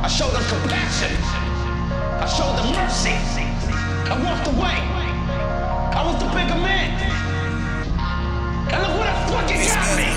showed them compassion. I showed them mercy. I walked away. I was the bigger man. And look what I fucking got me.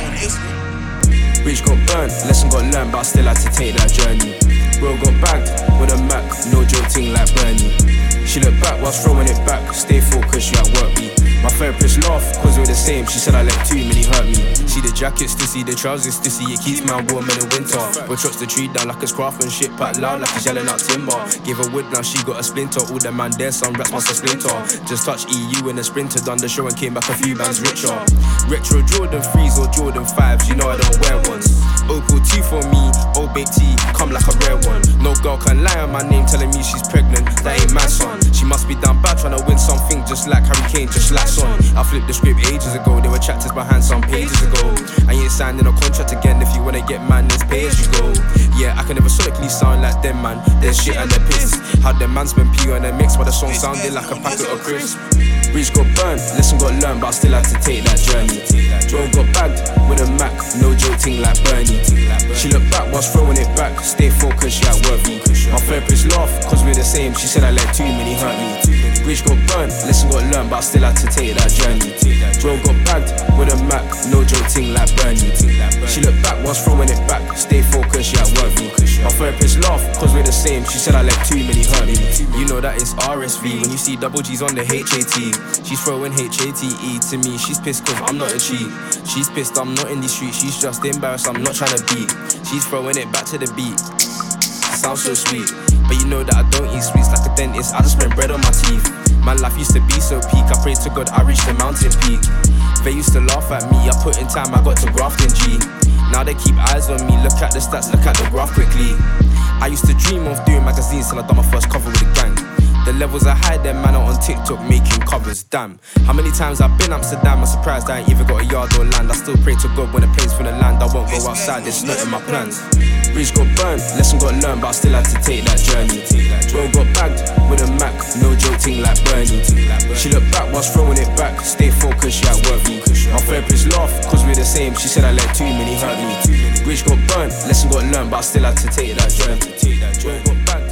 Rich got burned, lesson got learned, but I still had to take that journey. Bro got bagged with a Mac, no joke ting like Bernie. She looked back whilst throwing it back, stay focused, she at work beat. My therapist laughed, cause we're the same, she said I let too many hurt me. See the jackets to see the trousers to see, it keeps man warm in the winter. But trucks the tree down like it's craft and shit packed loud like he's yelling out timber. Gave her wood, now she got a splinter, all the man there, some rats must a splinter. Just touched EU in a sprinter, done the show and came back a few bands richer. Retro Jordan 3s or Jordan 5s, you know I don't wear ones. Opal 2 for me, old baked tea, come like a rare one. No girl can lie on my name telling me she's pregnant, that ain't my son. She must be down bad trying to win something just like Harry Kane, just like Son. I flipped the script ages ago, there were chapters behind some pages ago. I ain't signing a contract again, if you wanna get man, let's pay as you go. Yeah, I can never sonically sound like them man, there's shit and they're pissed. How them man spend P on their mix, but the song sounded like a packet of crisps. Rich got burned, lesson got learned, but I still had to take that journey. Joe got bagged with a Mac, no joke ting like Bernie. She looked back whilst throwing it back, stay focused, she at work beat. My therapist laughed, cause we're the same, she said I let too many hurt me. Rich got burned, lesson got learned, but I still had to take that journey. Joe got bagged with a Mac, no joke ting like Bernie. She looked back whilst throwing it back, stay focused, she at work beat. My therapist laughed, cause we're the same, she said I let too many hurt me. You know that it's RSV, when you see double G's on the HAT. She's throwing HATE to me, she's pissed cause I'm not a cheat. She's pissed I'm not in the street, she's just embarrassed I'm not trying to beat. She's throwing it back to the beat, sounds so sweet. But you know that I don't eat sweets like a dentist, I just spend bread on my teeth. My life used to be so peak, I pray to God I reached the mountain peak. They used to laugh at me, I put in time, I got to grafting G. Now they keep eyes on me, look at the stats, look at the graph quickly. I used to dream of doing magazines till I done my first cover with a gang. The levels are high, them man are on TikTok making covers, damn. How many times I've been Amsterdam, I'm surprised I ain't even got a yard or land. I still pray to God when the plane's finna land, I won't go outside, it's not in my plans. Rich got burned, lesson got learned, but I still had to take that journey. Joe got bagged with a Mac, no joke ting like Bernie. She looked back whilst throwing it back, stay focused, she at work beat. My therapist laughed, cause we're the same, she said I let too many hurt me. Rich got burned, lesson got learned, but I still had to take that journey. Joe got bagged